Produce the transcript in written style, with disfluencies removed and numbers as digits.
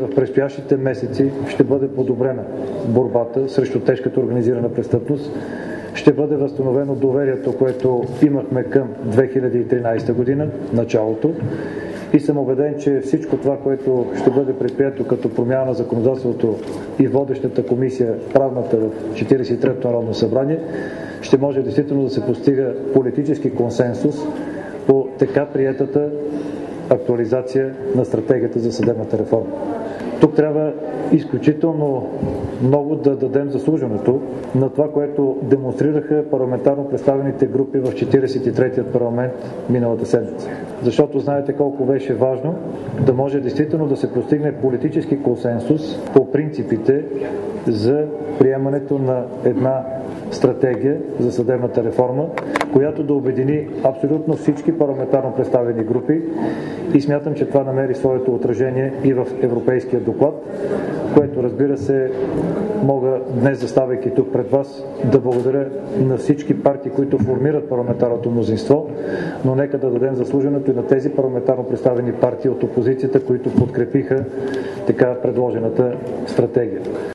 в предстоящите месеци ще бъде подобрена борбата срещу тежката организирана престъпност, ще бъде възстановено доверието, което имахме към 2013 година, началото. И съм убеден, че всичко това, което ще бъде предприето като промяна на законодателството и водещата комисия, правната в 43-то Народно събрание, ще може действително да се постига политически консенсус по така приетата актуализация на стратегията за съдебната реформа. Тук трябва изключително много да дадем заслуженото на това, което демонстрираха парламентарно представените групи в 43-тият парламент миналата седмица. Защото знаете колко беше важно да може действително да се постигне политически консенсус по принципите за приемането на една стратегия за съдебната реформа, която да обедини абсолютно всички парламентарно представени групи, и смятам, че това намери своето отражение и в Европейския доклад, което, разбира се, мога днес, заставайки тук пред вас, да благодаря на всички партии, които формират парламентарното мнозинство, но нека да дадем заслуженото и на тези парламентарно представени партии от опозицията, които подкрепиха така предложената стратегия.